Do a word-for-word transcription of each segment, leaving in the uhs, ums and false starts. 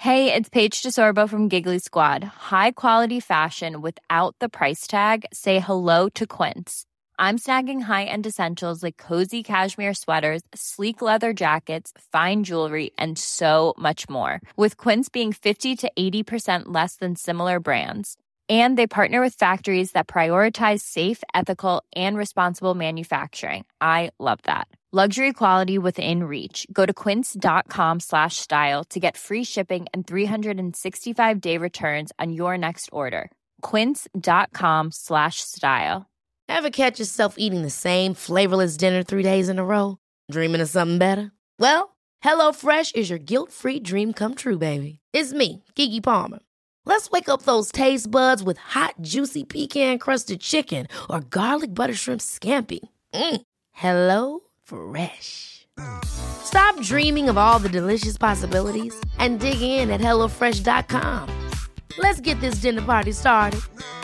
Hey, it's Paige DeSorbo from Giggly Squad. High quality fashion without the price tag. Say hello to Quince. I'm snagging high-end essentials like cozy cashmere sweaters, sleek leather jackets, fine jewelry, and so much more. With Quince being fifty to eighty percent less than similar brands. And they partner with factories that prioritize safe, ethical, and responsible manufacturing. I love that. Luxury quality within reach. Go to quince.com slash style to get free shipping and three sixty-five day returns on your next order. Quince.com slash style. Ever catch yourself eating the same flavorless dinner three days in a row? Dreaming of something better? Well, HelloFresh is your guilt-free dream come true, baby. It's me, Keke Palmer. Let's wake up those taste buds with hot, juicy pecan-crusted chicken or garlic butter shrimp scampi. Mm. Hello Fresh. Stop dreaming of all the delicious possibilities and dig in at hello fresh dot com. Let's get this dinner party started.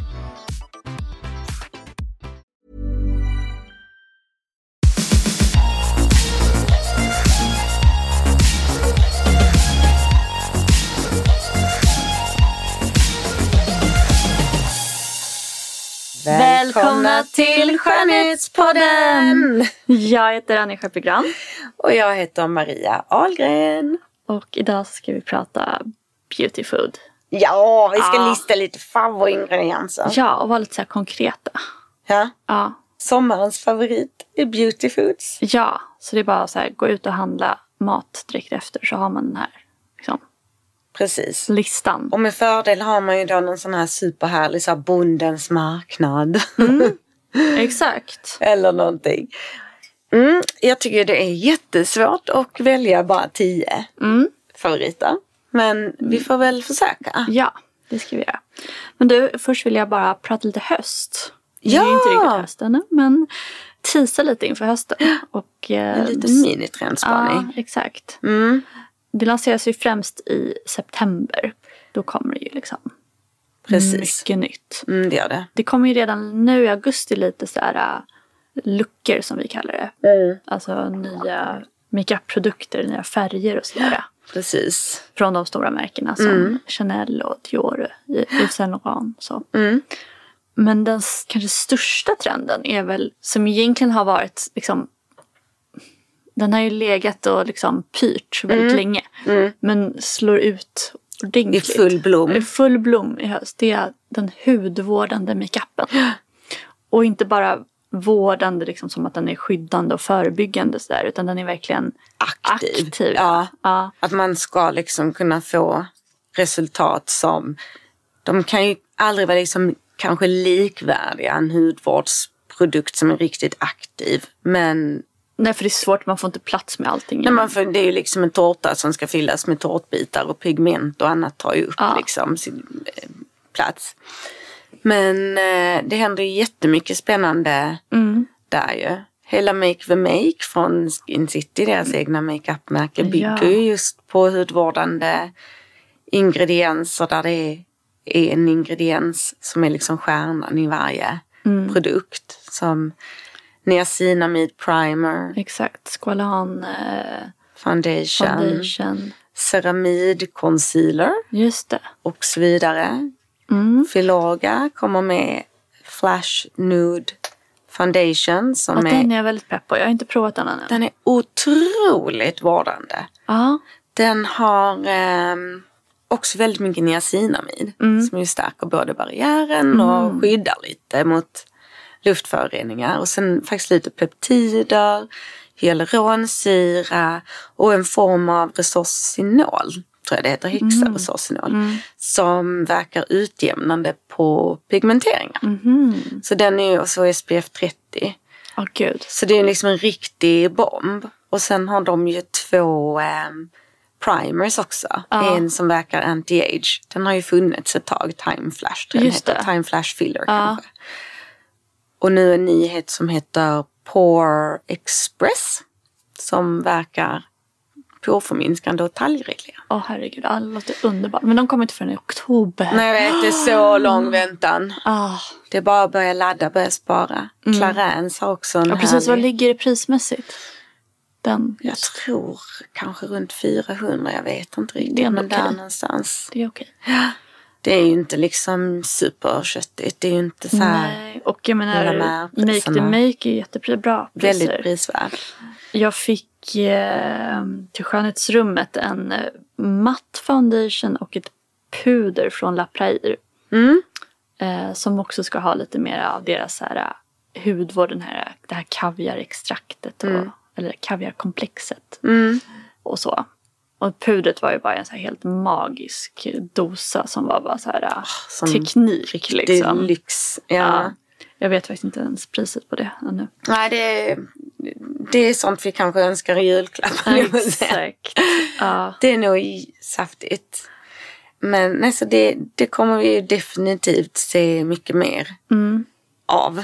Välkomna till Skönhetspodden! Jag heter Anja Sköpegran. Och jag heter Maria Ahlgren. Och idag ska vi prata beauty food. Ja, vi ska ja. lista lite favoritingredienser. Ja, och vara lite så här konkreta. Ja. ja. Sommarens favorit är beauty foods. Ja, så det är bara så här, gå ut och handla mat direkt efter så har man den här liksom, precis. listan. Och med fördel har man ju då någon sån här superhärlig så här bondens marknad. Mm. Exakt. Eller någonting. Mm, jag tycker det är jättesvårt att välja bara tio mm. favoriter. Men vi får väl försöka. Ja, det ska vi göra. Men du, först vill jag bara prata lite höst. Ja! Det är inte riktigt höst ännu, men tisa lite inför hösten. Och, eh, en liten minitrendspaning. Ja, exakt. Mm. Det lanseras ju främst i september. Då kommer det ju liksom precis. Mycket nytt. Mm, det gör det. Det kommer ju redan nu i augusti lite så här uh, luckor som vi kallar det. Mm. Alltså nya makeup-produkter, nya färger och sådär. Precis. Från de stora märkena som mm. Chanel och Dior, Yves Saint Laurent. Så. Mm. Men den kanske största trenden är väl, som egentligen har varit liksom, den har ju legat och liksom pyrt väldigt mm. länge. Mm. Men slår ut ordentligt. I full blom. I full blom i höst. Det är den hudvårdande makeupen. Och inte bara vårdande liksom som att den är skyddande och förebyggande så där, utan den är verkligen aktiv. aktiv. Ja. ja. Att man ska liksom kunna få resultat som, de kan ju aldrig vara liksom kanske likvärdiga en hudvårdsprodukt som är riktigt aktiv. Men nej, för det är svårt, man får inte plats med allting. Nej, man får, det är ju liksom en tårta som ska fyllas med tårtbitar och pigment och annat tar ju upp ja. liksom sin eh, plats. Men eh, det händer ju jättemycket spännande mm. där ju. Hela Make the Make från Skin City, deras mm. egna makeup-märke, bygger ja. ju just på hudvårdande ingredienser där det är en ingrediens som är liksom stjärnan i varje mm. produkt. Som niacinamide primer. Exakt, squalan eh, foundation. foundation. Ceramid concealer. Just det. Och så vidare. Mm. Filorga kommer med Flash Nude Foundation. Som och är, den är jag väldigt pepp på. Jag har inte provat den ännu. Den är otroligt vårdande. Ja. Den har eh, också väldigt mycket niacinamid. Mm. Som ju stärker både barriären mm. och skyddar lite mot luftföroreningar. Och sen faktiskt lite peptider, hyaluronsyra och en form av resorcinol. Tror jag det heter, hexaresorcinol. Mm. Som verkar utjämnande på pigmenteringar. Mm. Så den är ju också S P F trettio. Åh oh, gud. Så det är liksom en riktig bomb. Och sen har de ju två eh, primers också. Ja. En som verkar anti-age. Den har ju funnits ett tag. Time Flash tror jag Just heter. det. Time Flash Filler ja. kanske. Och nu en nyhet som heter Pore Express. Som verkar porförminskande och talgreglerande. Åh oh, herregud, det låter underbart. Men de kommer inte förrän i oktober. Nej, jag vet, det är så lång väntan. Ah. Det är bara att börja ladda, börja spara. Mm. Clarins har också en ja, precis. härlig... Vad ligger det prismässigt? Den Jag tror kanske runt fyrahundra, jag vet inte riktigt. Det är men okej. där någonstans. Det är okej. Det är ju inte liksom superköttigt. Det är ju inte så här. Nej, och jag menar, Hela Make priserna. the Make är jättebra priser. Väldigt prisvärd. Jag fick eh, till skönhetsrummet en eh, matt foundation och ett puder från La Praire. Mm. Eh, som också ska ha lite mer av deras så här, hudvård, den här, det här kaviarextraktet. Och, Mm. Eller kaviarkomplexet. Mm. Och så. Och pudret var ju bara en så här helt magisk dosa som var bara så här Som teknik. riktig Liksom. lyx. Ja. Ja. Jag vet faktiskt inte ens priset på det ännu. Nej, det är, det är sånt vi kanske önskar i julklapp. Exakt. Ja. Det är nog saftigt. Men nej, så det, det kommer vi ju definitivt se mycket mer Mm. av.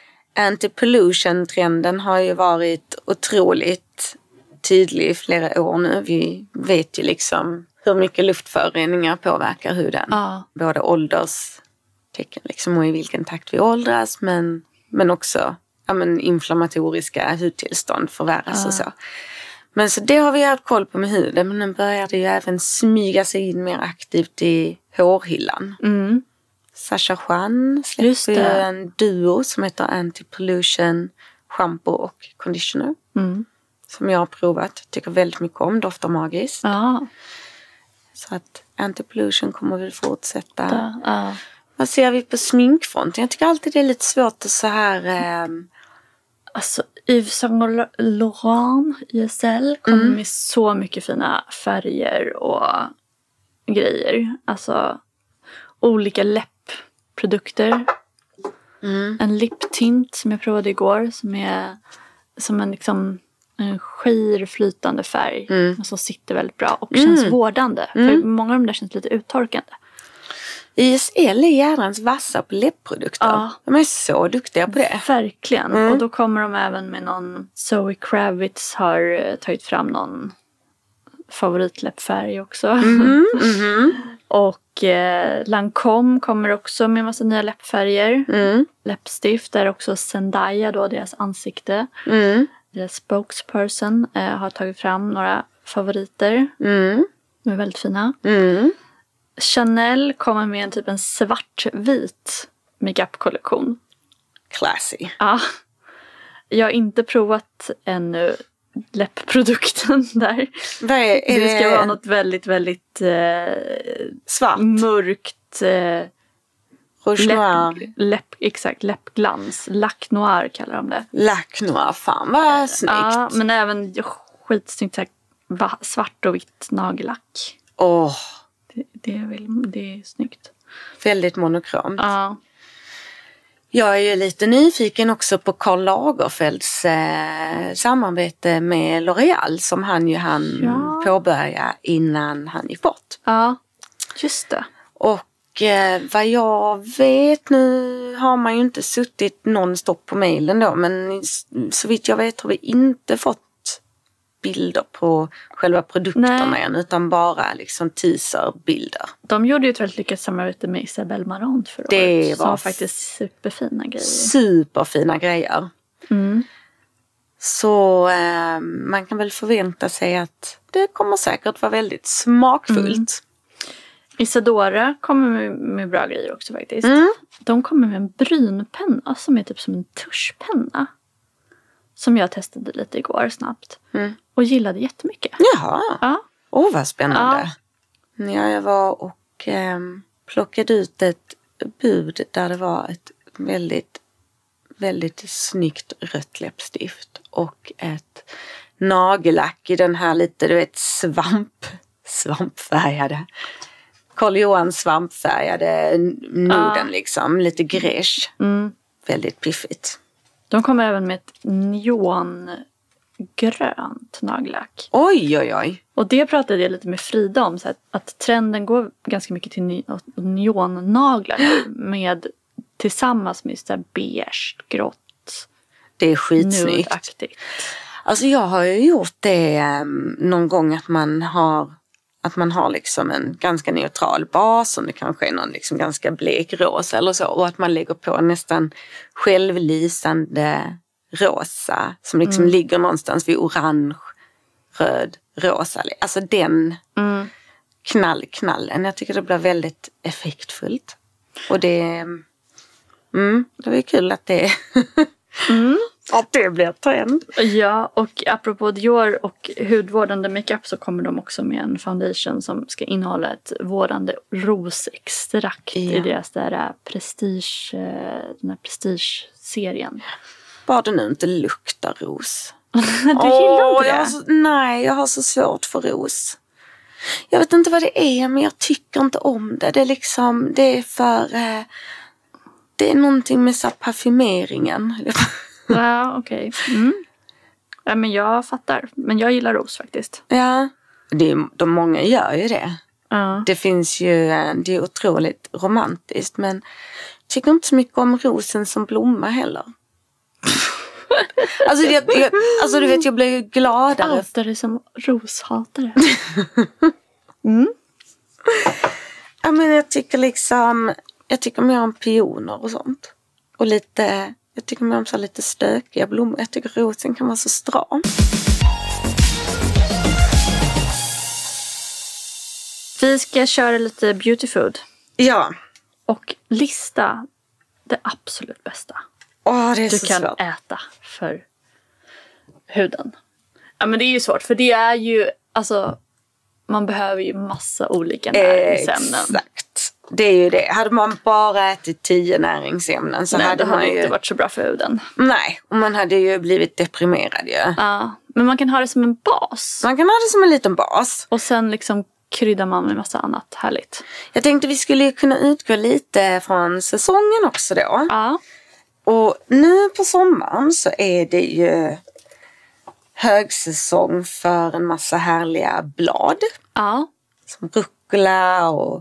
Anti-pollution-trenden har ju varit otroligt tydlig i flera år nu. Vi vet ju liksom hur mycket luftföroreningar påverkar huden. Ja. Både ålderstecken liksom och i vilken takt vi åldras, men, men också ja, men inflammatoriska hudtillstånd förvärras Ja. och så. Men så det har vi haft koll på med huden, men nu börjar det ju även smyga sig in mer aktivt i hårhyllan. Mm. Sacha Juan Just släpper ju det. en duo som heter Anti-Pollution Shampoo och Conditioner. Mm. Som jag har provat. Tycker väldigt mycket om. Doftar magiskt. Ja. Så att Anti-Pollution kommer vi fortsätta. Ja. Ja. Vad ser vi på sminkfronten? Jag tycker alltid det är lite svårt att så här... Eh, Alltså Yves Saint Laurent I S L kommer Mm. med så mycket fina färger och grejer. Alltså olika läppprodukter. mm, En liptint som jag provade igår som är som en liksom en skir flytande färg. Mm. Men som sitter väldigt bra och känns Mm. vårdande. Mm. För många av de där känns lite uttorkande. I S L är jädrans vassa på läppprodukter. Ja. De är så duktiga på det. Verkligen. Mm. Och då kommer de även med någon... Zoe Kravitz har eh, tagit fram någon favoritläppfärg också. Mhm, mhm. Och eh, Lancome kommer också med massa nya läppfärger. Mm, Läppstift där också Zendaya då, deras ansikte. mm, Deras spokesperson eh, har tagit fram några favoriter. mm, De är väldigt fina. mm. Chanel kommer med en typ en svartvit makeup-kollektion. Classy. Ja. Jag har inte provat ännu läppprodukten där. Vad är, är Det ska det vara något väldigt, väldigt eh, svart? mörkt eh, Rouge noir? läpp, läpp, exakt, läppglans. Lac noir kallar de det. Lac noir. Fan vad snyggt. Ja, men även skitsnyggt så här, va- svart och vitt nagellack. Åh, Det, det, är väl, det är snyggt. väldigt monokromt. Ja. Jag är ju lite nyfiken också på Karl Lagerfelds eh, samarbete med L'Oreal som han ju hann Ja. påbörja innan han gick bort. Ja, just det. Och eh, vad jag vet, nu har man ju inte suttit nonstop på mejlen då, men så vitt jag vet har vi inte fått bilder på själva produkterna Nej. än, utan bara liksom teaserbilder. De gjorde ju ett väldigt lyckat samarbete med Isabelle Marant för Det året. Som var var faktiskt superfina grejer. Superfina grejer. Mm. Så eh, man kan väl förvänta sig att det kommer säkert vara väldigt smakfullt. Mm. Isadora kommer med, med bra grejer också faktiskt. Mm. De kommer med en brynpenna som är typ som en tuschpenna. Som jag testade lite igår snabbt. Mm. Och gillade jättemycket. Jaha, Ja. åh vad spännande. Ja, jag var och eh, plockade ut ett bud där det var ett väldigt, väldigt snyggt rött läppstift. Och ett nagellack i den här lite, du vet, svamp, svampfärgade. Karl Johan svampfärgade noden Ja. liksom, lite gräsch. Mm. Väldigt piffigt. De kommer även med ett neongrönt nagellack. Oj, oj, oj. Och det pratade jag lite med Frida om. Så att, att trenden går ganska mycket till ny- neonnaglar nu, med tillsammans med så här beige, grått, Det är skitsnyggt. nude-aktigt. Alltså jag har ju gjort det um, någon gång att man har att man har liksom en ganska neutral bas, som det kanske är någon liksom ganska blek rosa eller så, och att man lägger på nästan självlysande rosa som liksom Mm. ligger någonstans vid orange, röd, rosa. Alltså den Mm. knall, knallen. Jag tycker det blir väldigt effektfullt. Och det, mm, det var kul att det, Mm. att det blir trend. Ja, och apropå Dior och hudvårdande makeup så kommer de också med en foundation som ska innehålla ett vårdande rosextrakt Ja. i deras där prestige, den här prestige-serien. Bara det nu inte luktar ros. Du gillar Åh, inte jag det? har så, nej, jag har så svårt för ros. Jag vet inte vad det är, men jag tycker inte om det. Det är liksom, det är för... Eh, det är någonting med så här parfymeringen. Ja, okej. Okay. Mm. Ja, men jag fattar. Men jag gillar ros faktiskt. Ja, det är, de många gör ju det. Ja. Det finns ju, det är otroligt romantiskt, men jag tycker inte så mycket om rosen som blomma heller. Alltså, jag, jag, alltså du vet, jag blir ju gladare. Allt är det som roshatare. Mm. Ja, men jag tycker liksom, jag tycker mer om pioner och sånt. Och lite, jag tycker mer om så lite stökiga blommor. Jag tycker rosen kan vara så stram. Vi ska köra lite beauty food. Ja. Och lista det absolut bästa Åh, det är du så kan svårt. äta för huden. Ja, men det är ju svårt. För det är ju, alltså, man behöver ju massa olika näringsämnen. Exakt. Det är ju det. Hade man bara ätit tio näringsämnen så Nej, hade det hade man ju... inte varit så bra för huden. Nej, och man hade ju blivit deprimerad ju. Ja, men man kan ha det som en bas. Man kan ha det som en liten bas. Och sen liksom kryddar man med massa annat härligt. Jag tänkte vi skulle kunna utgå lite från säsongen också då. Ja. Och nu på sommaren så är det ju högsäsong för en massa härliga blad. Ja. Som rucola och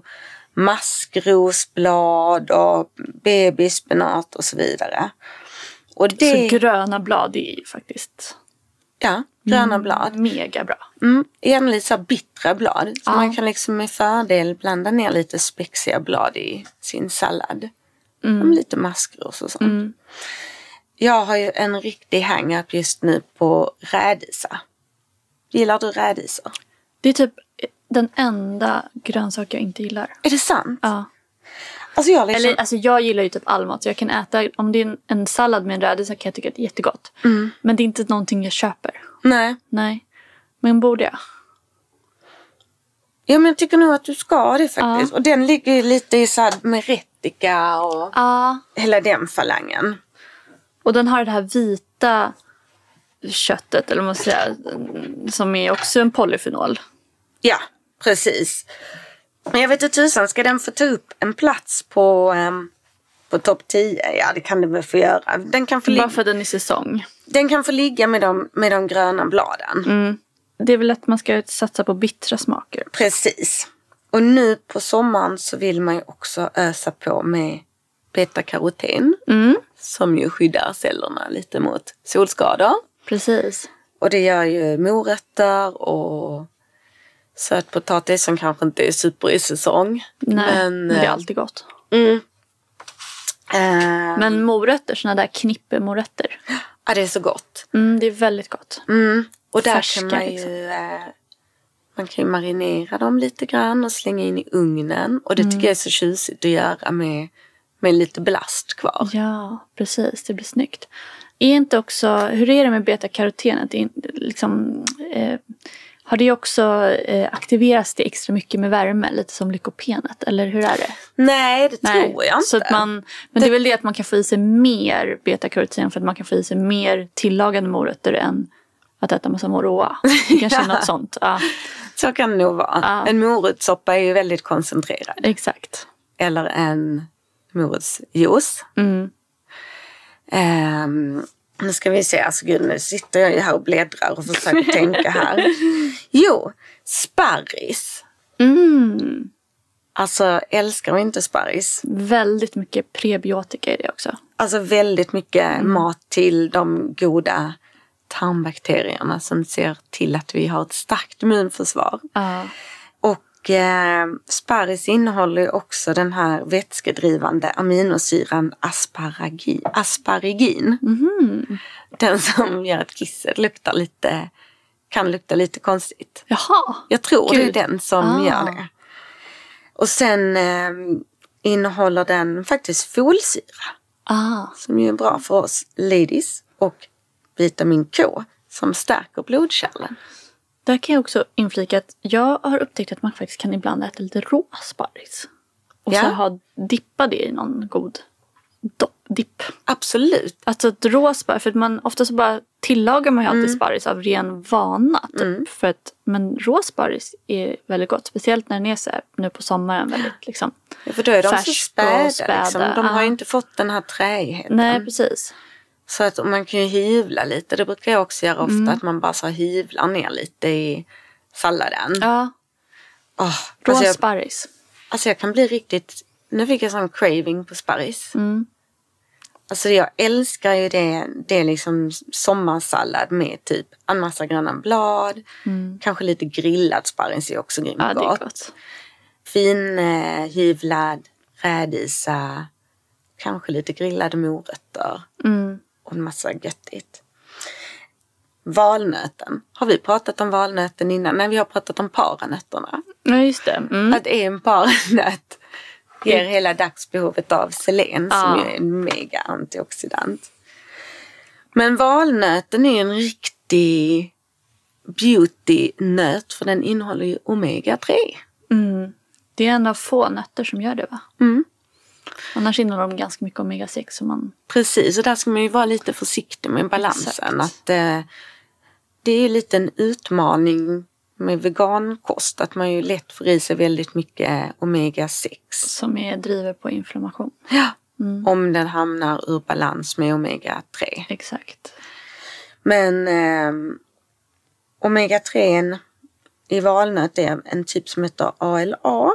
maskrosblad och babyspenat och så vidare. Och det... Så gröna blad är ju faktiskt Ja, gröna blad. mega bra. Mm, gärna lite så här bittra blad. Så Ja. man kan liksom med fördel blanda ner lite spexiga blad i sin sallad. Mm. Lite maskros och sånt. Mm. Jag har ju en riktig hang-up just nu på rädisa. Gillar du rädisor? Det är typ den enda grönsak jag inte gillar. Är det sant? Ja. Alltså jag, liksom... Eller, alltså jag gillar ju typ all mat. Så jag kan äta, om det är en, en sallad med en rädisa kan jag tycka att det är jättegott. Mm. Men det är inte någonting jag köper. Nej. Nej. Men borde jag? Ja, men jag tycker nog att du ska det faktiskt. Ja. Och den ligger ju lite i så här med retika och Ja. hela den falangen. Och den har det här vita köttet, eller vad man säger, som är också en polyfenol. Ja, precis. Men jag vet inte tusan, ska den få ta upp en plats på, um, på topp tio? Ja, det kan den väl få göra. Den kan få, Bara ligga, för att den är säsong. den kan få ligga med de, med de gröna bladen. Mm. Det är väl att man ska satsa på bittra smaker. Precis. Och nu på sommaren så vill man ju också ösa på med beta-karoten. Mm. Som ju skyddar cellerna lite mot solskador. Precis. Och det gör ju morötter och sötpotatis som kanske inte är super i säsong. Nej, men, men det är alltid gott. Mm. Uh, Men morötter, såna där knippemorötter. ja, det är så gott. Mm, det är väldigt gott. Mm. Och där Färska, kan man ju liksom. eh, man kan ju marinera dem lite grann och slänga in i ugnen. Och det Mm. tycker jag är så tjusigt att göra med, med lite blast kvar. Ja, precis. Det blir snyggt. Är inte också, hur är det med beta-karotenet? Det är inte liksom, eh, har det också eh, aktiverats det extra mycket med värme? Lite som lykopenet, eller hur är det? Nej, det Nej, tror jag inte. Så att man, men det är väl det att man kan få i sig mer beta-karoten för att man kan få i sig mer tillagade morötter än att äta massa moroa. Det kanske är något sånt. Ja, Så kan det nog vara. Ja. En morotssoppa är ju väldigt koncentrerad. exakt. Eller en morotsjuice. Mm. Um, nu ska vi se, alltså gud, nu sitter jag ju här och bläddrar och försöker tänka här. Jo, sparris. Mm. Alltså, älskar vi inte sparris? Väldigt mycket prebiotika i det också. Alltså väldigt mycket Mm. mat till de goda tarmbakterierna som ser till att vi har ett starkt immunförsvar. Ja. Och Och eh, sparris innehåller ju också den här vätskedrivande aminosyran asparagi, asparigin. Mm. Den som gör att kisset luktar lite, kan lukta lite konstigt. Jaha. Jag tror Gud. det är den som ah. gör det. Och sen eh, innehåller den faktiskt folsyra. Ah. Som ju är bra för oss ladies. Och vitamin K som stärker blodkärlen. Där kan jag också inflika att jag har upptäckt att man faktiskt kan ibland äta lite rå sparris. Och ja. så ha dippa det i någon god do- dipp. Absolut. Alltså ett rå sparris, för att man ofta så bara tillagar man ju alltid mm. sparris av ren vana. Typ, mm. för att, men rå sparris är väldigt gott. Speciellt när den är så här, nu på sommaren väldigt liksom ja, för då är de så späda, späda. Liksom. De har ah. ju inte fått den här träigheten. Nej, precis. Så att man kan ju hyvla lite. Det brukar jag också göra ofta. Mm. Att man bara så hyvlar ner lite i salladen. Ja. Oh, rå alltså jag, sparris. Alltså jag kan bli riktigt... Nu fick jag sån craving på sparris. Mm. Alltså jag älskar ju det. Det är liksom sommarsallad med typ en massa gröna blad. Mm. Kanske lite grillad sparris är också grymt ja, gott. Det är gott. Fin eh, hyvlad rädisa. Kanske lite grillade morötter. Mm. Och en massa göttigt. Valnöten. Har vi pratat om valnöten innan? Nej, vi har pratat om paranötterna. Ja, just det. Mm. Att en paranöt ger hela dagsbehovet av selen. Ja. Som är en mega antioxidant. Men valnöten är en riktig beautynöt. För den innehåller ju omega tre. Mm. Det är en av få nötter som gör det, va? Mm. Annars innehåller de ganska mycket omega sex. Som man... Precis, och där ska man ju vara lite försiktig med balansen. Att, eh, det är ju lite en utmaning med vegankost. Att man ju lätt får i sig väldigt mycket omega sex. Som är driver på inflammation. Ja, mm. Om den hamnar ur balans med omega tre. Exakt. Men eh, omega tre i valnöt är en typ som heter A L A.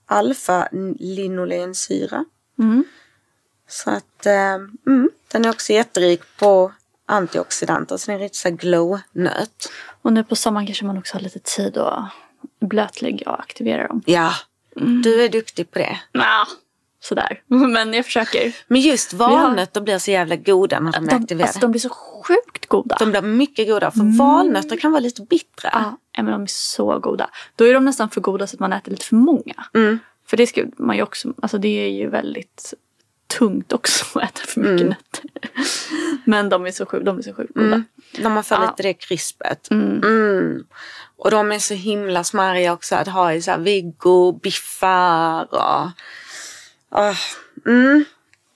Alfa-linolensyra. Mm. Så att eh, mm, den är också jätterik på antioxidanter. Så den är riktigt så glow-nöt. Och nu på sommaren kanske man också har lite tid att blötlägga och aktivera dem. Ja, mm. Du är duktig på det. Ja, sådär. Men jag försöker. Men just valnötter har... blir så jävla goda när de, de är aktiverade. Alltså, de blir så sjukt goda. De blir mycket goda. För mm. valnötter kan vara lite bittra. Ja, men de är så goda. Då är de nästan för goda så att man äter lite för många. Mm. För det ska man ju också, alltså det är ju väldigt tungt också att äta för mycket mm. nötter. Men de är så sjukt, de är så sjukt goda. Mm. De har för ja. lite det krispet. Mm. Mm. Och de är så himla smarriga också att ha i så här viggo, biffar och... Uh, mm.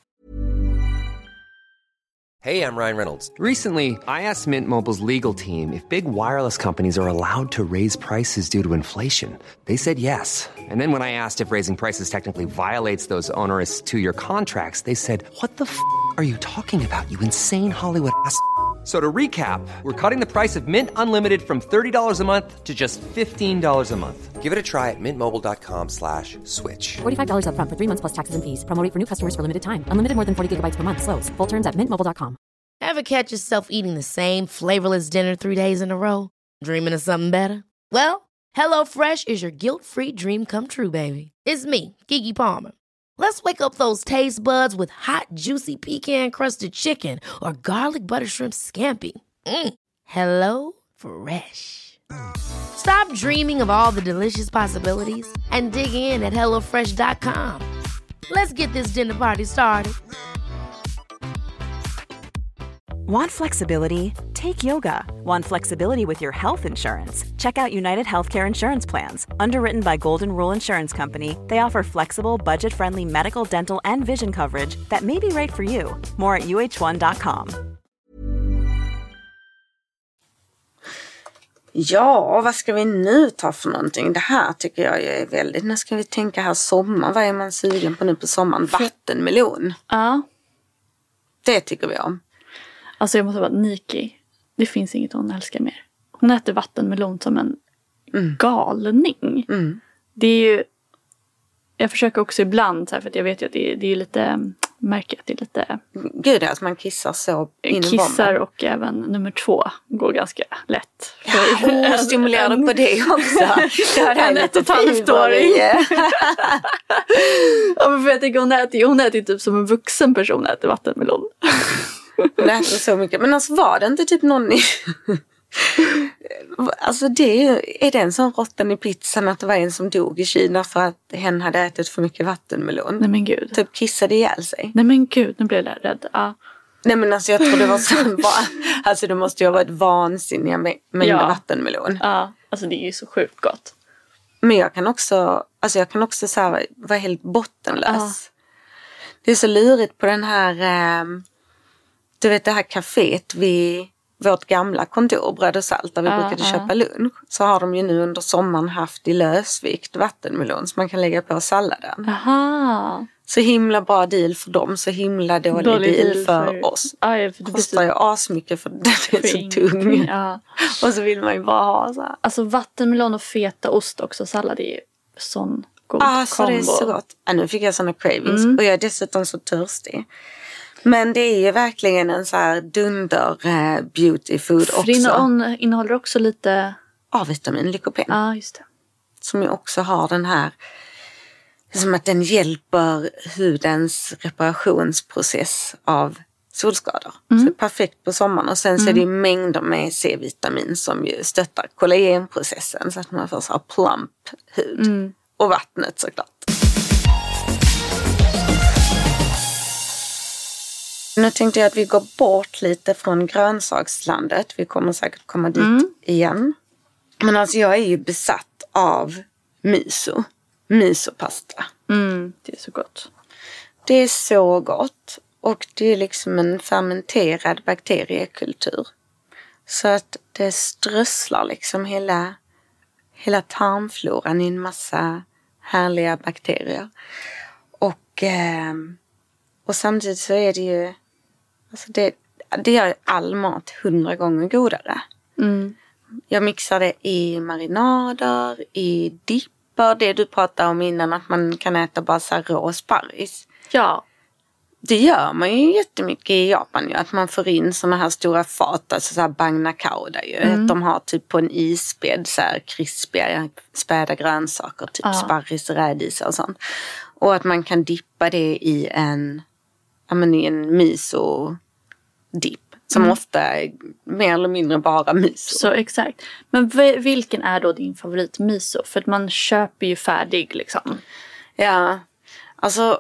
Hey, I'm Ryan Reynolds. Recently, I asked Mint Mobile's legal team if big wireless companies are allowed to raise prices due to inflation. They said yes. And then when I asked if raising prices technically violates those onerous two-year contracts, they said, what the f*** are you talking about, you insane Hollywood ass f- So to recap, we're cutting the price of Mint Unlimited from thirty dollars a month to just fifteen dollars a month. Give it a try at mintmobile.com slash switch. forty-five dollars up front for three months plus taxes and fees. Promo rate for new customers for limited time. Unlimited more than forty gigabytes per month. Slows full terms at mint mobile dot com. Ever catch yourself eating the same flavorless dinner three days in a row? Dreaming of something better? Well, HelloFresh is your guilt-free dream come true, baby. It's me, Keke Palmer. Let's wake up those taste buds with hot, juicy pecan-crusted chicken or garlic butter shrimp scampi. Mm. Hello Fresh. Stop dreaming of all the delicious possibilities and dig in at hello fresh dot com. Let's get this dinner party started. Want flexibility? Take yoga. Want flexibility with your health insurance? Check out United Healthcare Insurance Plans. Underwritten by Golden Rule Insurance Company, they offer flexible, budget-friendly medical, dental, and vision coverage that may be right for you. More at u h one dot com. Ja, vad ska vi nu ta för någonting? Det här tycker jag är väldigt... När ska vi tänka här sommar? Vad är man sugen på nu på sommaren? Vattenmelon. Ja. Det tycker vi om. Alltså jag måste vara Niki. Det finns inget hon älskar mer. Hon äter vattenmelon som en mm. galning. Mm. Det är ju... Jag försöker också ibland, så här, för att jag vet ju att det är, det är lite märker att det är lite... Gud, alltså man kissar så in i Kissar bomben. och även nummer två går ganska lätt. Ja, oh, stimulerade på det också. Det här är lite halvåring. Ja, men för jag tänker hon äter, hon äter typ som en vuxen person äter vattenmelon. Hon äter så mycket. Men alltså var det inte typ någon i... Alltså det är, är det en sån råttan i pizzan att det var en som dog i Kina för att hen hade ätit för mycket vattenmelon. Nej men gud. Typ kissade ihjäl sig. Nej men gud, nu blev jag rädd. Ja. Nej men alltså jag tror det var så bara, alltså det måste ju ha varit vansinniga mängder Ja. vattenmelon. Ja, alltså det är ju så sjukt gott. Men jag kan också, alltså jag kan också så här, vara helt bottenlös. Ja. Det är så lurigt på den här, eh, du vet det här kaféet vid vårt gamla kontor, Bröd och Salt, där vi Ja, brukade ja. köpa lunch. Så har de ju nu under sommaren haft i lösvikt vattenmelon som man kan lägga på salladen. Aha. Så himla bra deal för dem, så himla dålig, Dålig deal, deal för, för- oss. Ja, ja, för det Kostar ju asmycket för den är så tung. Ja. Och så vill man ju bara ha så här. Alltså vattenmelon och fetaost också, sallad är ju sån god Alltså kombo. det är så gott. Ja, nu fick jag såna cravings Mm. och jag är dessutom så törstig. Men det är ju verkligen en så här dunder eh, beauty food För det också. innehåller, innehåller också lite... A-vitamin, lykopen. Ja, just det. Som ju också har den här, som att den hjälper hudens reparationsprocess av solskador. Mm. Så det är perfekt på sommaren. Och sen så är det ju mängder med C-vitamin som ju stöttar kollagenprocessen så att man får så här plump hud. Mm. Och vattnet såklart. Nu tänkte jag att vi går bort lite från grönsakslandet. Vi kommer säkert komma dit Mm. igen. Men alltså jag är ju besatt av miso. Misopasta. Mm, det är så gott. Det är så gott. Och det är liksom en fermenterad bakteriekultur. Så att det strösslar liksom hela, hela tarmfloran i en massa härliga bakterier. Och, eh, och samtidigt så är det ju... Alltså det, det gör all mat hundra gånger godare. Mm. Jag mixar det i marinader, i dippar. Det du pratade om innan, att man kan äta bara så här rå sparris. Ja. Det gör man ju jättemycket i Japan ju. Att man får in såna här stora fat, alltså så här bangna kauda ju. Mm. Att de har typ på en isbädd så här krispiga, späda grönsaker. Typ Ja. sparris, rädisor och sånt. Och att man kan dippa det i en, ja men i en miso-dipp. Som Mm. ofta är mer eller mindre bara miso. Så exakt. Men v- vilken är då din favorit miso? För att man köper ju färdig liksom. Ja, alltså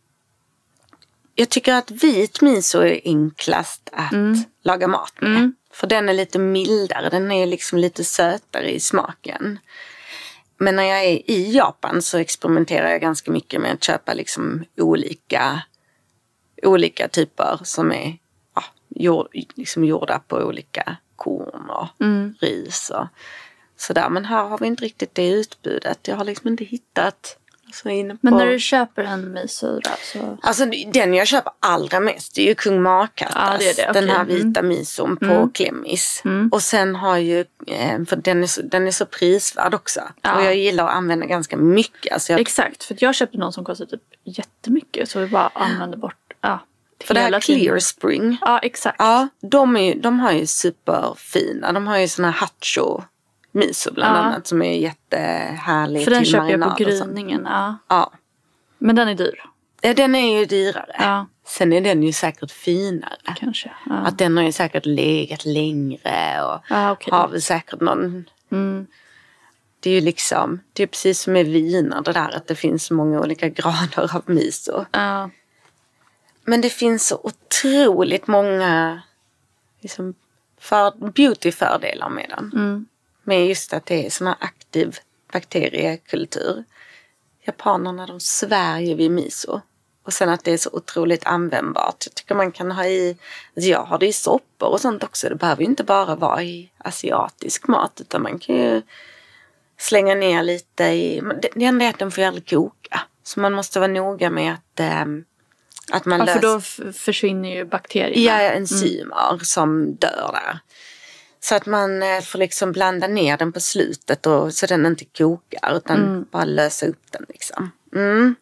jag tycker att vit miso är enklast att laga mat med. Mm. För den är lite mildare, den är liksom lite sötare i smaken. Men när jag är i Japan så experimenterar jag ganska mycket med att köpa liksom olika, olika typer som är ja, jord, liksom gjorda på olika korn och Mm. ris och sådär. Men här har vi inte riktigt det utbudet. Jag har liksom inte hittat... Så inne på... Men när du köper en miso då, så... Alltså den jag köper allra mest är ju Kung Markattas. Ja, det är det. Okej. Den här vita mison på Mm. Klemmis. Mm. Och sen har ju, eh, för den är så, den är så prisvärd också. Ja. Och jag gillar att använda ganska mycket. Alltså jag, Exakt, för att jag köpte någon som kostar typ jättemycket. Så vi bara använder bort... Ja, för det här hela tiden. Clear Spring. Ja, exakt. Ja, de, är, de har ju superfina. De har ju såna här hacho miso bland Ja. annat som är jättehärlig För den till köper jag på marinad och sånt. gryningen. Ja. Ja. Men den är dyr. Ja, den är ju dyrare. Ja, Sen är den ju säkert finare. kanske. Ja, Att den har ju säkert legat längre och ja okej. har väl säkert någon... Mm. Det är ju liksom, det är precis som med viner det där att det finns så många olika grader av miso. Ja. Men det finns så otroligt många liksom, för, beautyfördelar med den. Mm. Med just att det är sån här aktiv bakteriekultur. Japanerna de svärjer vid miso. Och sen att det är så otroligt användbart. Jag tycker man kan ha i, alltså jag har det i soppor och sånt också. Det behöver ju inte bara vara i asiatisk mat utan man kan ju slänga ner lite i, det, det enda är att den får aldrig koka. Så man måste vara noga med att, ähm, att man Ja, löser. för då f- försvinner ju bakterierna. Ja, enzymer som dör där. Så att man eh, får liksom blanda ner den på slutet och, så den inte kokar utan Mm. bara lösa upp den liksom. Mm.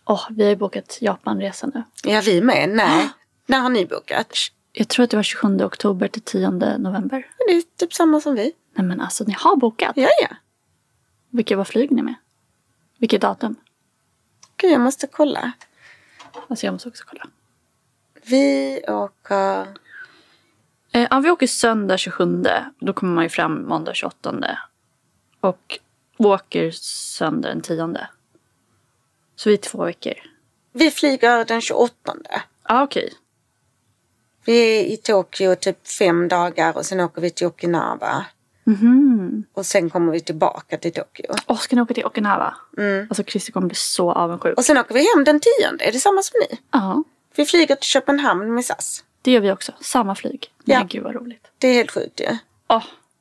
Åh, vi har ju bokat Japanresa nu. Ja, vi med. Nej. När har ni bokat? Jag tror att det var tjugosjunde oktober till tionde november. Det är typ samma som vi. Nej men alltså, ni har bokat? Ja, ja. Vilka var flyg ni med? Vilket datum? Gud, jag måste kolla. Alltså jag måste också kolla. Vi åker... Eh, ja, vi åker söndag tjugosjunde. Då kommer man ju fram måndag tjugoåttonde. Och åker söndag den tionde. Så vi är två veckor. Vi flyger den tjugoåttonde. Ja, ah, okej. Okay. Vi är i Tokyo typ fem dagar och sen åker vi till Okinawa. Mm-hmm. Och sen kommer vi tillbaka till Tokyo. Åh, ska ni åka till Okinawa? Mm. Alltså Christer kommer bli så avundsjuk. Och sen åker vi hem den tionde. Är det samma som ni? Ja. Vi flyger till Köpenhamn med S A S. Det gör vi också. Samma flyg. Ja. Men gud vad roligt. Det är helt sjukt ju. Ja. Åh.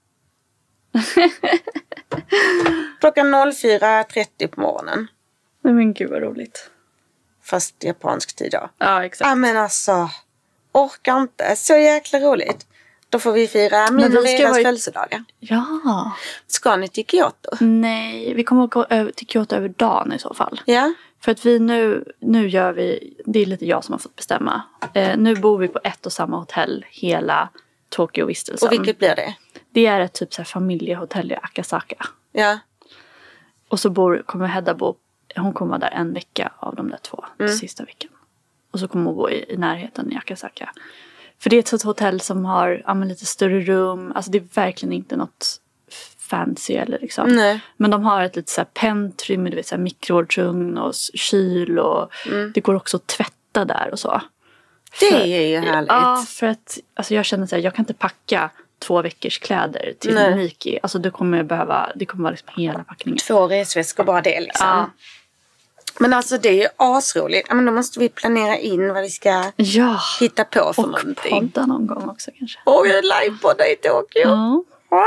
Klockan fyra trettio på morgonen. Nej men gud vad roligt. Fast japansk tid då. Ja, exakt. Ja men alltså. Orkar inte. Så jäkla roligt. Då får vi fira min och Veras vara... födelsedagar. Ja. Ska ni till Kyoto? Nej, vi kommer åka över till Kyoto över dagen i så fall. Ja. För att vi nu, nu gör vi, det är lite jag som har fått bestämma. Eh, nu bor vi på ett och samma hotell hela Tokyo-vistelsen. Och vilket blir det? Det är ett typ så här familjehotell i Akasaka. Ja. Och så bor, kommer Hedda bo, hon kommer vara där en vecka av de där två, mm. sista veckan. Och så kommer hon bo i, i närheten i Akasaka. För det är ett hotell som har ja, men lite större rum. Alltså det är verkligen inte något fancy eller liksom. Nej. Men de har ett lite så här pentry med du vet, så här mikrovågsugn och kyl. Och mm. det går också att tvätta där och så. Det för, är ju härligt. Ja, för att alltså jag känner så här, jag kan inte packa två veckors kläder till Nej. Miki. Alltså det kommer behöva, det kommer vara liksom hela packningen. Två resväskor bara det liksom. Ja. Men alltså det är ju asroligt. Men då måste vi planera in vad vi ska ja. hitta på för och någonting. Och podda någon gång också kanske. Och jag livepodda i Tokyo. Ja.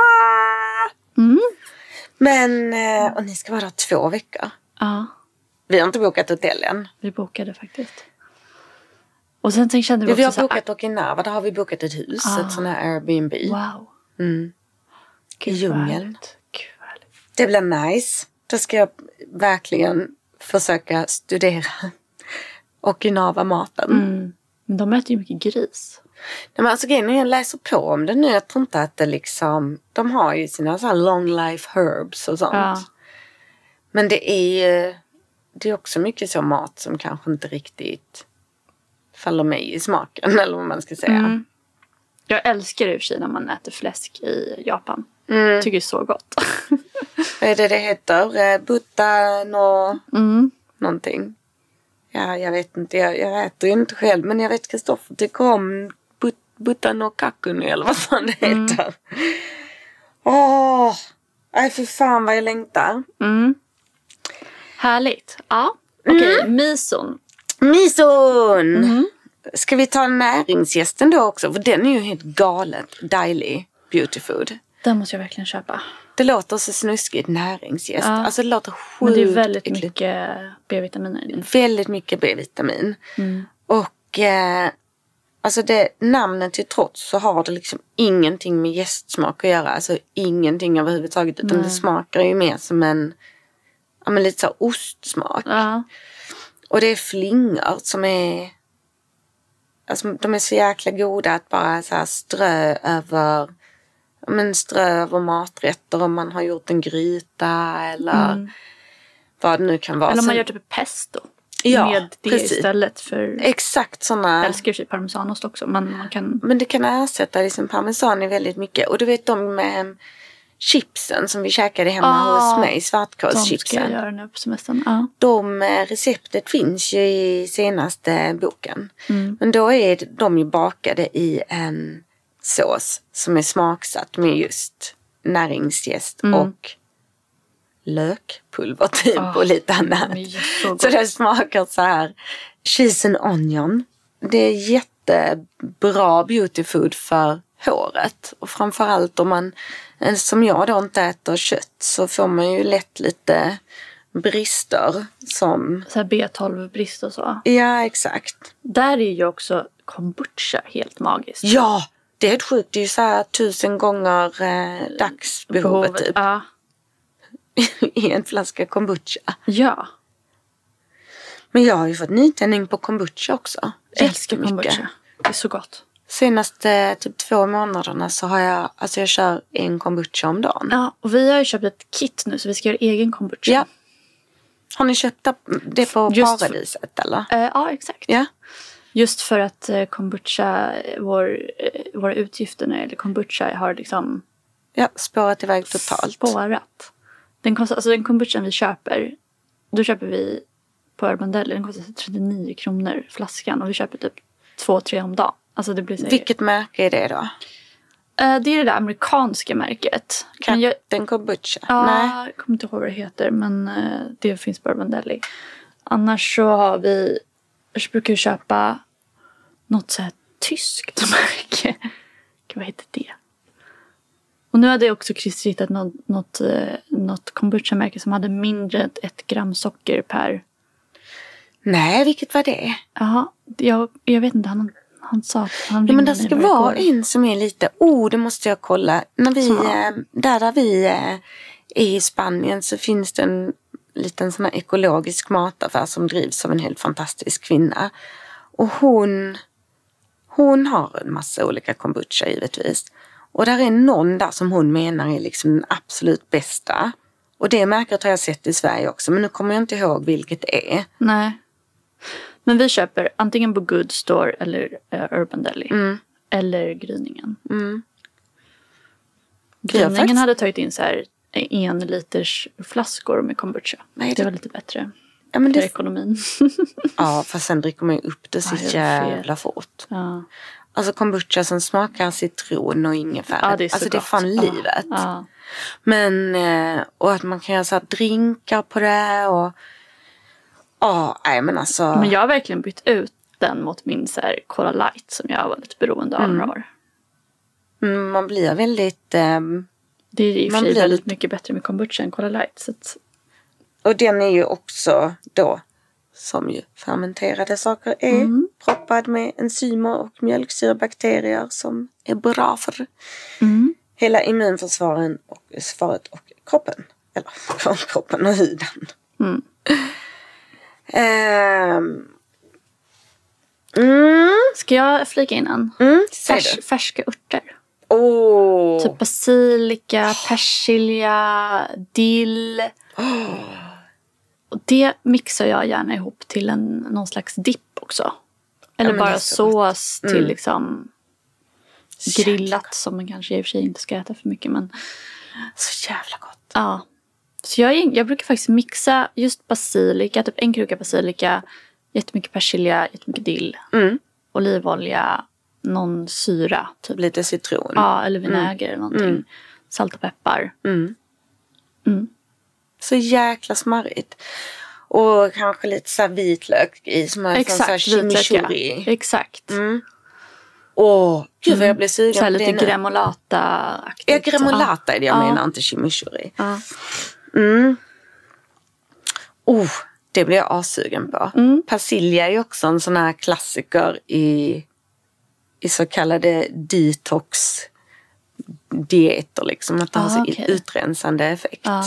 Ah! Mm. Men, och ni ska vara där två veckor. Ja. Vi har inte bokat hotell än. Vi bokade faktiskt. Och sen tänkte kände vi, vi också har bokat Okinawa, där har vi bokat ett hus. Ah. Ett sånt här Airbnb. Wow. Mm. I djungeln. Gud, det blir nice. Då ska jag verkligen försöka studera Okinawa-maten. Mm. Men de äter ju mycket gris. Nej, men alltså grejen är jag läser på om det nu. Jag tror inte att det liksom... De har ju sina så här long life herbs och sånt. Ja. Men det är ju... Det är också mycket så mat som kanske inte riktigt faller mig i smaken. Eller vad man ska säga. Mm. Jag älskar i och för sig när man äter fläsk i Japan. Mm. Tycker det är så gott. Vad är det det heter? Butta no... Mm. Någonting. Ja, jag vet inte. Jag, jag äter ju inte själv. Men jag vet Kristoffer tycker om but, butta no kakuni eller vad fan det heter. Åh! Mm. Nej, för fan vad jag längtar. Mm. Härligt. Ja, okej. Okay. Mm. Mison. Mison! Mm. Ska vi ta näringsgästen då också? För den är ju helt galet. Daily beauty food. Den måste jag verkligen köpa. Det låter så snuskigt, näringsgäst. Ja. Alltså det låter sjukt. Men det är väldigt äckligt. Mycket B-vitaminer i den. Väldigt mycket B-vitamin. Mm. Och eh, alltså det namnet till trots så har det liksom ingenting med gästsmak att göra. Alltså ingenting överhuvudtaget. Utan Nej. det smakar ju mer som en, ja men lite så här ostsmak. Ja. Och det är flingor som är, alltså de är så jäkla goda att bara så här strö över, men strö över maträtter om man har gjort en gryta eller mm. vad det nu kan vara. Eller om man så, gör typ pesto. Ja, med det precis. Istället för... Exakt sådana. Jag älskar ju parmesanost också. Men man kan... Men det kan ersätta liksom parmesan i väldigt mycket. Och du vet de med chipsen som vi käkade hemma ah, hos mig. Svartkålschipsen. De ska jag göra nu på semestern. Ah. De receptet finns ju i senaste boken. Mm. Men då är de ju bakade i en sås som är smaksatt med just näringsjäst mm. och lökpulver typ oh, och lite annat. Så, så det smakar så här cheese and onion. Det är jättebra beauty food för håret. Och framförallt om man, som jag då inte äter kött, så får man ju lätt lite brister som... Så här B tolv-brist och så. Ja, exakt. Där är ju också kombucha helt magiskt. Ja! Det är helt sjukt. Det är ju så här tusen gånger eh, dagsbehovet typ. Ja. I en flaska kombucha. Ja. Men jag har ju fått nytändning på kombucha också. Jag älskar kombucha. Det är så gott. Senaste typ två månaderna så har jag, alltså jag kör en kombucha om dagen. Ja, och vi har ju köpt ett kit nu så vi ska göra egen kombucha. Ja. Har ni köpt det på Just Paradiset för, eller? Äh, ja, exakt. Ja. Just för att eh, kombucha, vår, eh, våra utgifter när det gäller kombucha har liksom... Ja, spårat iväg totalt. Spårat. Den, kostar, alltså den kombuchan vi köper, då köper vi på Urban Deli, den kostar trettionio kronor flaskan. Och vi köper typ två, tre om dagen. Alltså det blir så... Vilket märke är det då? Uh, det är det där amerikanska märket. Captain Kombucha? Ja, Nej. jag kommer inte ihåg vad det heter. Men uh, det finns på Urban Deli. Annars så har vi... Jag brukar köpa något så här tyskt märke. Vad heter det? Och nu hade jag också Chris hittat något, något, något kombucha-märke som hade mindre än ett gram socker per... Nej, vilket var det? Jaha, jag, jag vet inte. Han, han sa att han ja, men det ska vara en som är lite... Oh, det måste jag kolla. När vi, äh, där, där vi äh, är i Spanien så finns det en liten sån här ekologisk mataffär som drivs av en helt fantastisk kvinna. Och hon... Hon har en massa olika kombucha givetvis. Och där är någon där som hon menar är liksom den absolut bästa. Och det märket har jag sett i Sverige också. Men nu kommer jag inte ihåg vilket det är. Nej. Men vi köper antingen på Good Store eller uh, Urban Deli. Mm. Eller Gryningen. Mm. Gryningen faktiskt... hade tagit in så här en liters flaskor med kombucha. Nej, det... det var lite bättre. Ja, men för det... ekonomin. Ja, fast sen dricker man ju upp det så ja, jävla fort. Ja. Alltså kombucha som smakar citron och ingefära. Ja, det är så alltså gott. Det är fan ja. livet. Ja. Men, och att man kan göra så här drinkar på det och... Ja, nej men alltså... Men jag har verkligen bytt ut den mot min så här Cola Light som jag var lite beroende av några år. Mm, man blir väldigt... Um, det är i och för sig blir väldigt lite... mycket bättre med kombucha än Cola Light. Så att... Och den är ju också då, som ju fermenterade saker är, mm. proppad med enzymer och mjölksyrebakterier som är bra för mm. hela immunförsvaret och, försvaret och kroppen. Eller kroppen och huden. Mm. Um, mm. Ska jag flika innan? Mm, Färs, färska örter. Oh. Typ basilika, persilja, dill. Oh. Och det mixar jag gärna ihop till en, någon slags dipp också. Eller ja, bara sås till mm. liksom grillat gott. Som man kanske i och för sig inte ska äta för mycket. Men... Så jävla gott. Ja. Så jag, jag brukar faktiskt mixa just basilika, typ en kruka basilika, jättemycket persilja, jättemycket dill, mm. olivolja, någon syra. Typ. Lite citron. Ja, eller vinäger mm. eller någonting. Mm. Salt och peppar. Mm. Mm. Så jäkla smarrigt. Och kanske lite så här vitlök i som är exakt, sån så här chimichurri. Ja. Exakt. Mm. Åh, gud vad jag blev sugen så här på lite det gremolata-aktigt. Ja, gremolata är det jag ja. menar, inte chimichurri. Ja. Mm. Oh, det blir jag avsugen på. Mm. Persilja är ju också en sån här klassiker i, i så kallade detox dieter liksom. Att det har så okay. utrensande effekt. Ja.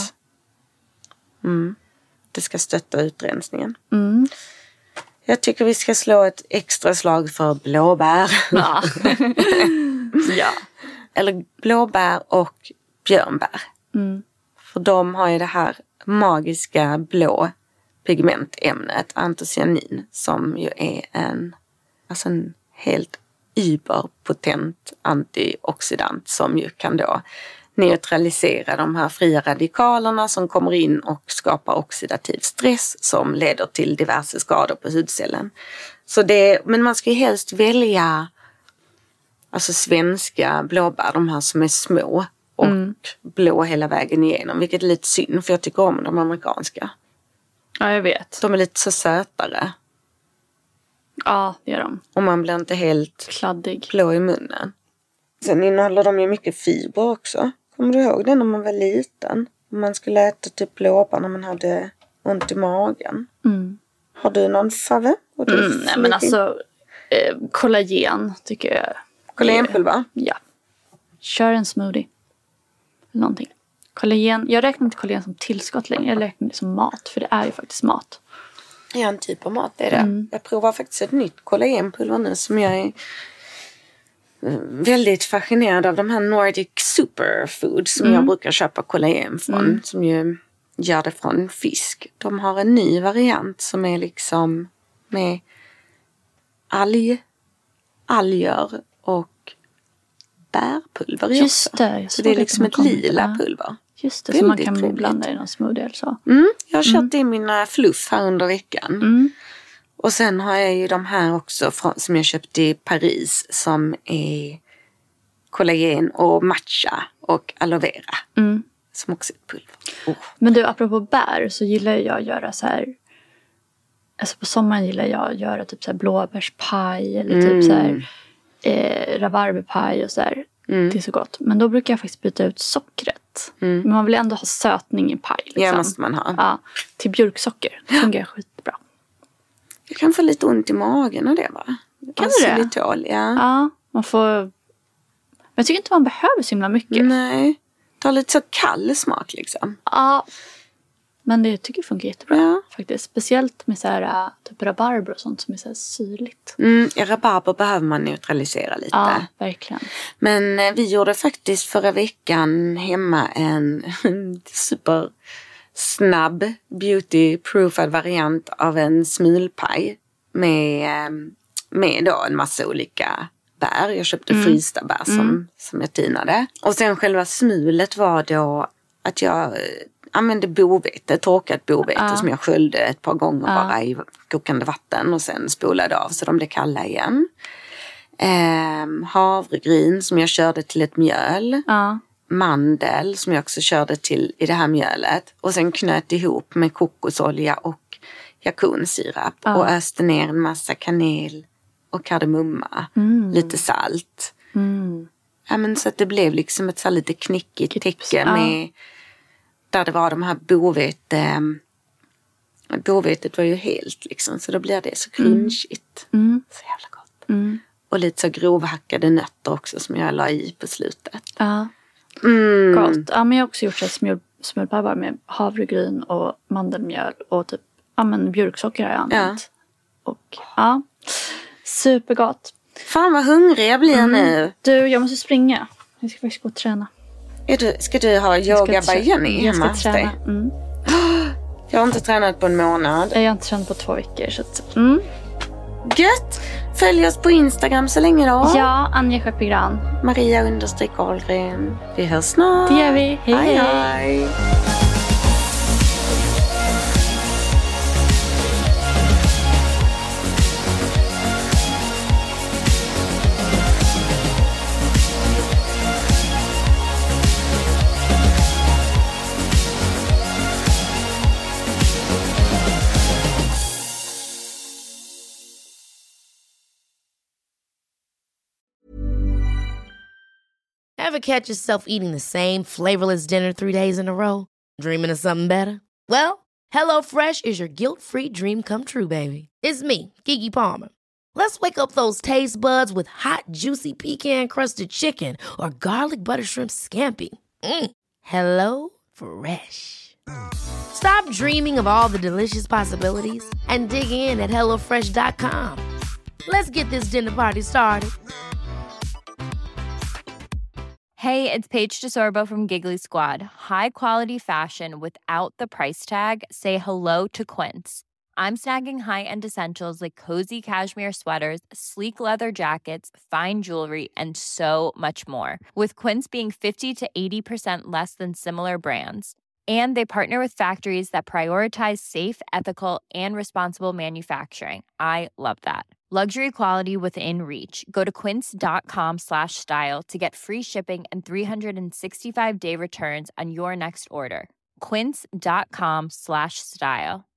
Mm. Det ska stötta utrensningen. Mm. Jag tycker vi ska slå ett extra slag för blåbär. Ja. ja. Eller blåbär och björnbär. Mm. För de har ju det här magiska blå pigmentämnet antocyanin som ju är en, alltså en helt überpotent antioxidant som ju kan då neutralisera de här fria radikalerna som kommer in och skapar oxidativ stress som leder till diverse skador på hudcellen. Så det, men man ska ju helst välja alltså svenska blåbär, de här som är små och mm. blå hela vägen igenom, vilket är lite synd för jag tycker om de amerikanska. Ja, jag vet. De är lite så sötare. Ja, det är de. Och man blir inte helt kladdig blå i munnen. Sen innehåller de ju mycket fiber också. Kommer du ihåg det när man var liten? Man skulle äta typ blåbär när man hade ont i magen. Mm. Har du någon fave? Mm, nej men alltså eh, kollagen tycker jag. Kollagenpulver? Ja. Kör en smoothie. Någonting. Kollagen. Jag räknar inte kollagen som tillskott längre. Jag räknar det som mat. För det är ju faktiskt mat. Ja, en typ av mat är det. Mm. Jag provar faktiskt ett nytt kollagenpulver nu som jag är väldigt fascinerad av. De här Nordic Superfood som mm. jag brukar köpa kollagen från. Mm. Som ju gör det från fisk. De har en ny variant som är liksom med alg, alger och bärpulver. Just det. Så det är liksom ett lila pulver. Just det, som man kan trevligt. blanda i någon smoothie eller så. Mm, jag har kört mm. det i mina fluff här under veckan. Mm. Och sen har jag ju de här också från, som jag köpte i Paris som är kollagen och matcha och aloe vera. Mm. Som också är pulver. Oh. Men du, apropå bär så gillar jag att göra så här. Alltså på sommaren gillar jag att göra typ så här blåbärspaj eller typ mm. så här eh, rabarberpaj och så här. Mm. Det är så gott. Men då brukar jag faktiskt byta ut sockret. Mm. Men man vill ändå ha sötning i paj. Liksom. Ja, måste man ha. Ja, till björksocker. Det fungerar skitbra. Jag kan få lite ont i magen av det, va? Kan alltså, du det? Litol, ja. Ja, man får... Men jag tycker inte man behöver så himla mycket. Nej. Det har lite så kall smak liksom. Ja. Men det tycker jag funkar jättebra. Ja. Faktiskt. Speciellt med så här, typ rabarber och sånt som är så här syrligt. Mm, rabarber behöver man neutralisera lite. Ja, verkligen. Men eh, vi gjorde faktiskt förra veckan hemma en super snabb beauty-proofad variant av en smulpaj. Med, med då en massa olika bär. Jag köpte mm. frysta bär som, mm. som jag tinade. Och sen själva smulet var då att jag använde bovete, torkat bovete ja. som jag sköljde ett par gånger ja. bara i kokande vatten och sen spolade av så de blev kalla igen. Ehm, havregryn som jag körde till ett mjöl. Ja. Mandel som jag också körde till i det här mjölet. Och sen knöt ihop med kokosolja och jakonsirap. Ja. Och öste ner en massa kanel och kardemumma. Mm. Lite salt. Mm. Ja, men så att det blev liksom ett så lite knickigt täcke ja. med... Där det var de här bovete... Bovetet var ju helt liksom. Så då blir det så crunchigt. Mm. Så jävla gott. Mm. Och lite så grovhackade nötter också som jag la i på slutet. Ja. Mm. Gott. Ja, men jag har också gjort så smul, smulpapper med havregryn och mandelmjöl och typ ja, men björksocker har jag använt. Ja. Och ja, supergott. Fan vad hungrig jag blir mm. nu. Du, jag måste springa. Jag ska faktiskt gå och träna. Är du, ska du ha yoga by Jenny hemma hos dig? Mm. Jag har inte tränat på en månad. Jag har inte tränat på två veckor. Så att, mm. Gött! Följ oss på Instagram så länge då. Ja, Anja Skeppegran. Maria understreck Ahlgren. Vi hörs snart. Det gör vi. Hej, hej. hej. Ever catch yourself eating the same flavorless dinner three days in a row? Dreaming of something better? Well, HelloFresh is your guilt-free dream come true, baby. It's me, Keke Palmer. Let's wake up those taste buds with hot, juicy pecan-crusted chicken or garlic butter shrimp scampi. Mm. Hello Fresh. Stop dreaming of all the delicious possibilities and dig in at hello fresh dot com. Let's get this dinner party started. Hey, it's Paige DeSorbo from Giggly Squad. High quality fashion without the price tag. Say hello to Quince. I'm snagging high-end essentials like cozy cashmere sweaters, sleek leather jackets, fine jewelry, and so much more. With Quince being fifty to eighty percent less than similar brands. And they partner with factories that prioritize safe, ethical, and responsible manufacturing. I love that. Luxury quality within reach. Go to quince.com slash style to get free shipping and three sixty-five day returns on your next order. Quince.com slash style.